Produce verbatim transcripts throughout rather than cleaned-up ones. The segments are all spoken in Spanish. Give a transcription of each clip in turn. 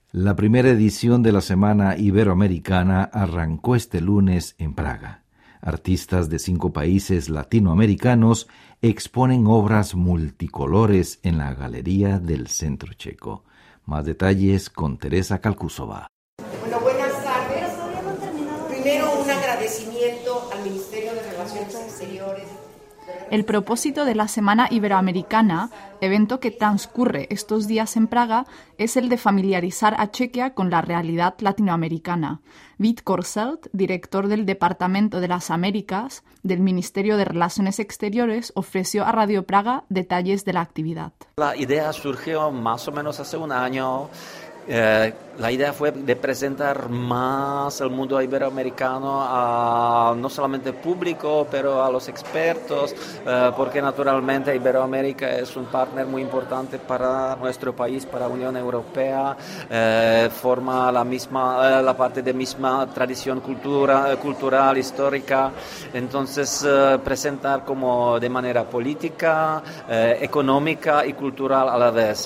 La primera edición de la Semana Iberoamericana arrancó este lunes en Praga. Artistas de cinco países latinoamericanos exponen obras multicolores en la Galería del Centro Checo. Más detalles con Teresa Kalkusova. Bueno, buenas tardes. Primero, un agradecimiento al Ministerio de Relaciones Exteriores. El propósito de la Semana Iberoamericana, evento que transcurre estos días en Praga, es el de familiarizar a Chequia con la realidad latinoamericana. Vít Korselt, director del Departamento de las Américas del Ministerio de Relaciones Exteriores, ofreció a Radio Praga detalles de la actividad. La idea surgió más o menos hace un año. Eh, la idea fue de presentar más el mundo iberoamericano a no solamente público, pero a los expertos, eh, porque naturalmente Iberoamérica es un partner muy importante para nuestro país, para la Unión Europea, eh, forma la misma, eh, la parte de misma tradición cultura, cultural, histórica, entonces eh, presentar como de manera política, eh, económica y cultural a la vez.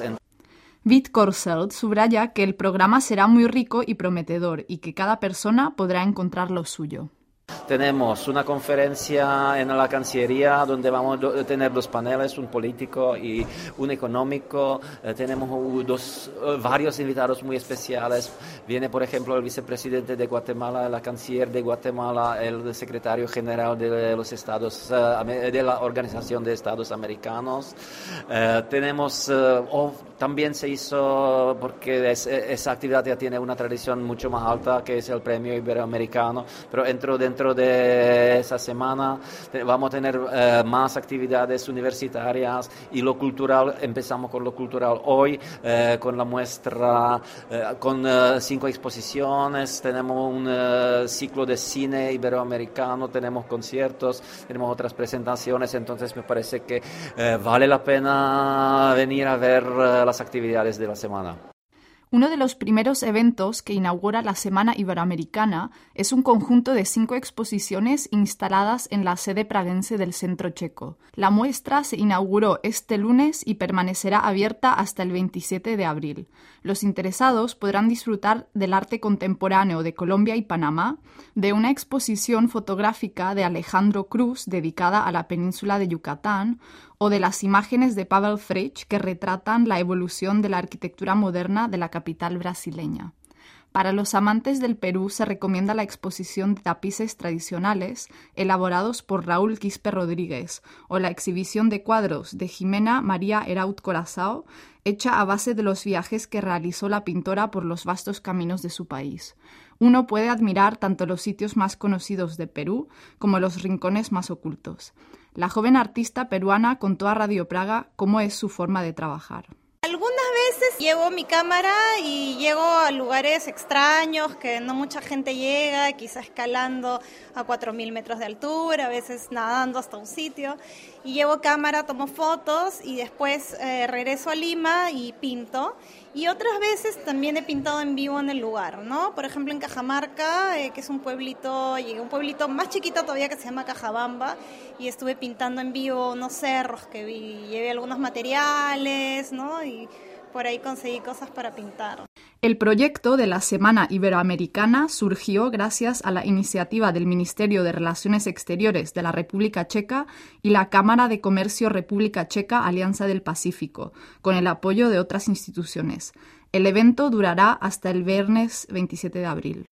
Vít Korselt subraya que el programa será muy rico y prometedor y que cada persona podrá encontrar lo suyo. Tenemos una conferencia en la Cancillería donde vamos a tener dos paneles, un político y un económico. Eh, tenemos dos, varios invitados muy especiales. Viene, por ejemplo, el vicepresidente de Guatemala, la canciller de Guatemala, el secretario general de los Estados, eh, de la Organización de Estados Americanos. Eh, tenemos, eh, oh, también se hizo, porque es, esa actividad ya tiene una tradición mucho más alta, que es el Premio Iberoamericano, pero dentro de Dentro de esa semana vamos a tener eh, más actividades universitarias y lo cultural. Empezamos con lo cultural hoy, eh, con la muestra, eh, con eh, cinco exposiciones, tenemos un eh, ciclo de cine iberoamericano, tenemos conciertos, tenemos otras presentaciones, entonces me parece que eh, vale la pena venir a ver eh, las actividades de la semana. Uno de los primeros eventos que inaugura la Semana Iberoamericana es un conjunto de cinco exposiciones instaladas en la sede praguense del Centro Checo. La muestra se inauguró este lunes y permanecerá abierta hasta el veintisiete de abril. Los interesados podrán disfrutar del arte contemporáneo de Colombia y Panamá, de una exposición fotográfica de Alejandro Cruz dedicada a la península de Yucatán, o de las imágenes de Pavel Frich que retratan la evolución de la arquitectura moderna de la capital brasileña. Para los amantes del Perú se recomienda la exposición de tapices tradicionales elaborados por Raúl Quispe Rodríguez o la exhibición de cuadros de Jimena María Eraut Corazao, hecha a base de los viajes que realizó la pintora por los vastos caminos de su país. Uno puede admirar tanto los sitios más conocidos de Perú como los rincones más ocultos. La joven artista peruana contó a Radio Praga cómo es su forma de trabajar. Algunas veces llevo mi cámara y llego a lugares extraños que no mucha gente llega, quizá escalando a cuatro mil metros de altura, a veces nadando hasta un sitio. Y llevo cámara, tomo fotos y después eh, regreso a Lima y pinto. Y otras veces también he pintado en vivo en el lugar, ¿no? Por ejemplo, en Cajamarca, eh, que es un pueblito, llegué a un pueblito más chiquito todavía que se llama Cajabamba, y estuve pintando en vivo unos cerros que vi, llevé algunos materiales, ¿no? Y por ahí conseguí cosas para pintar. El proyecto de la Semana Iberoamericana surgió gracias a la iniciativa del Ministerio de Relaciones Exteriores de la República Checa y la Cámara de Comercio República Checa Alianza del Pacífico, con el apoyo de otras instituciones. El evento durará hasta el viernes veintisiete de abril.